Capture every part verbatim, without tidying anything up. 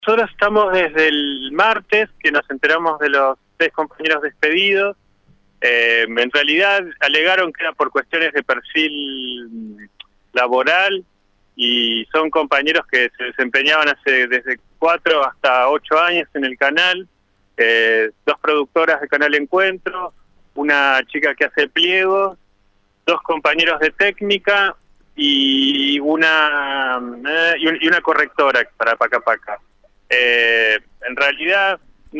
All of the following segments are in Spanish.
Nosotros estamos desde el martes, que nos enteramos de los seis compañeros despedidos. Eh, en realidad alegaron que era por cuestiones de perfil laboral y son compañeros que se desempeñaban hace desde cuatro hasta ocho años en el canal, eh, dos productoras de Canal Encuentro, una chica que hace pliegos, dos compañeros de técnica y una eh, y una correctora para Paca Paca. Eh, en realidad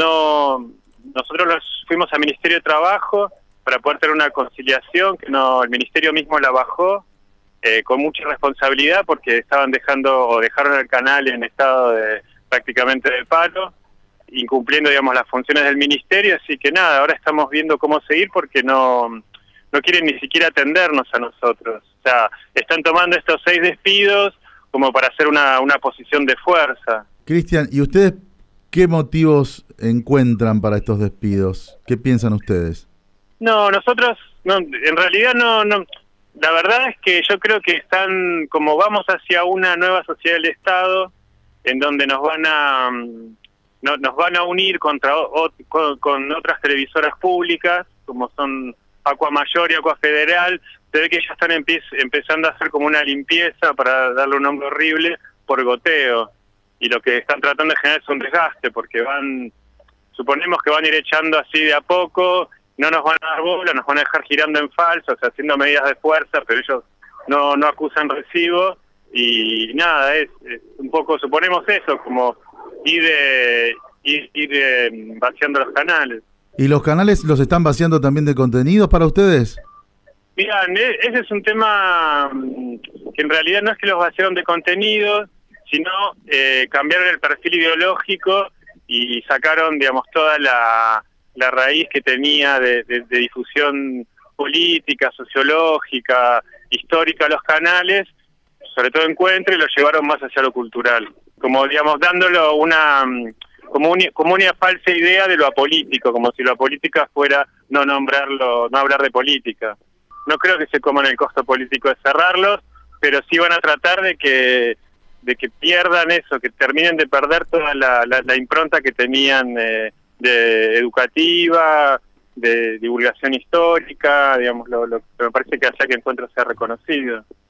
no, nosotros los fuimos al Ministerio de Trabajo para poder tener una conciliación que no, el Ministerio mismo la bajó eh, con mucha responsabilidad porque estaban dejando o dejaron el canal en estado de prácticamente de paro, incumpliendo digamos las funciones del Ministerio, así que nada, ahora estamos viendo cómo seguir porque no, no quieren ni siquiera atendernos a nosotros, o sea, están tomando estos seis despidos como para hacer una, una posición de fuerza. Cristian, ¿y ustedes qué motivos encuentran para estos despidos? ¿Qué piensan ustedes? No, nosotros, no, en realidad no, no, la verdad es que yo creo que están, como vamos hacia una nueva sociedad del Estado, en donde nos van a, no, nos van a unir contra o, con, con otras televisoras públicas, como son Aqua Mayor y Aqua Federal, se ve que ya están empe empezando a hacer como una limpieza, para darle un nombre horrible, por goteo. Y lo que están tratando de generar es un desgaste, porque van, suponemos que van a ir echando así de a poco, no nos van a dar bola, nos van a dejar girando en falso, o sea, haciendo medidas de fuerza, pero ellos no, no acusan recibo, y nada, es, es un poco, suponemos eso, como ir, de, ir, ir de, vaciando los canales. ¿Y los canales los están vaciando también de contenidos para ustedes? Mirá, ese es un tema que en realidad no es que los vaciaron de contenidos, sino eh, cambiaron el perfil ideológico y sacaron, digamos, toda la, la raíz que tenía de, de, de difusión política, sociológica, histórica a los canales, sobre todo Encuentro, y lo llevaron más hacia lo cultural, como, digamos, dándolo una, como, un, como una falsa idea de lo apolítico, como si la política fuera no nombrarlo, no hablar de política. No creo que se coman el costo político de cerrarlos, pero sí van a tratar de que de que pierdan eso, que terminen de perder toda la, la, la impronta que tenían eh, de educativa, de divulgación histórica, digamos, lo, lo que me parece que hace que Encuentro sea reconocido.